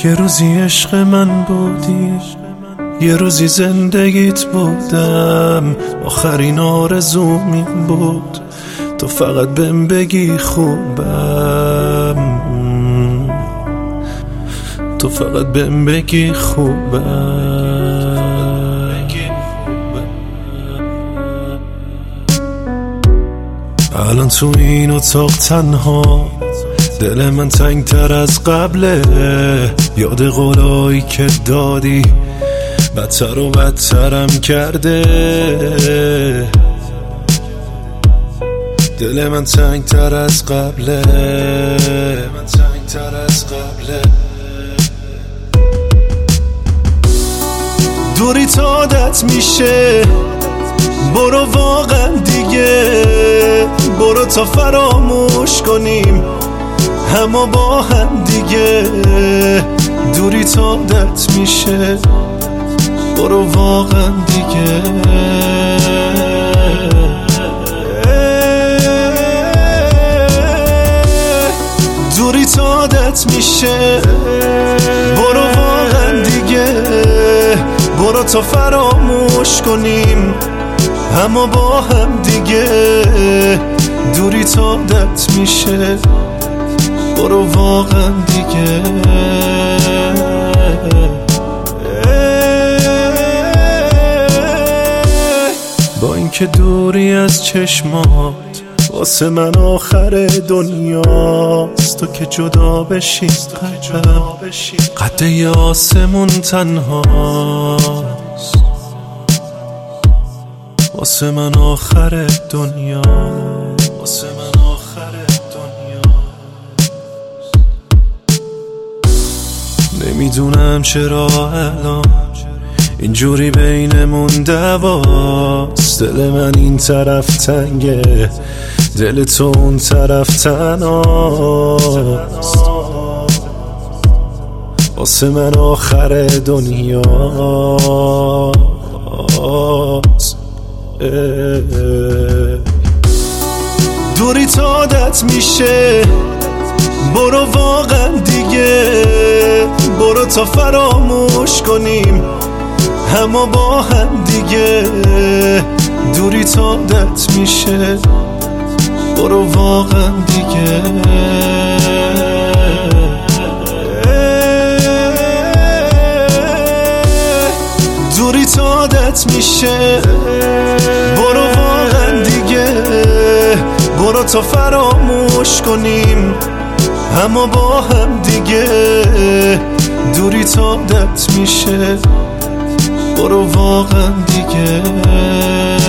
یه روزی عشق من بودی، یه روزی زندگیت بودم، آخرین آرزوم این بود تو فقط بهم بگی خوبم، تو فقط بهم بگی خوبم. الان تو این اتاق تنها، دل من تنگ تر از قبله، یاد قولایی که دادی بدتر و بدترم کرده. دل من تنگ تر از قبله، من تنگ تر از قبله. دوری تا عادت میشه، برو واقعا دیگه، برو تا فراموش کنیم همه با هم دیگه. دوری تا عادت میشه، برو واقعا دیگه. دوری تا عادت میشه، برو واقعا دیگه، برو تا فراموش کنیم همه با هم دیگه. دوری تا عادت میشه، برو واقعا دیگه. با اینکه دوری از چشمات واسه من آخر دنیاست، تو که جدا بشی قلبم قد ی آسمون تنهاست، واسه من آخر دنیا، واسه من آخر دنیا. نمیدونم چرا الان اینجوری بینمون دواست، دل من این طرف تنگه، دل تو اون طرف تنهاست، واسه من آخر دنیاست. دوری تا عادت میشه، برو واقعا دیگه، برو تا فراموش کنیم همه با هم دیگه. دوری تا عادت میشه، برو واقعا دیگه. دوری تا عادت میشه، برو واقعا دیگه، برو تا فراموش کنیم همه با هم دیگه. دوری تا عادت میشه، برو واقعا دیگه.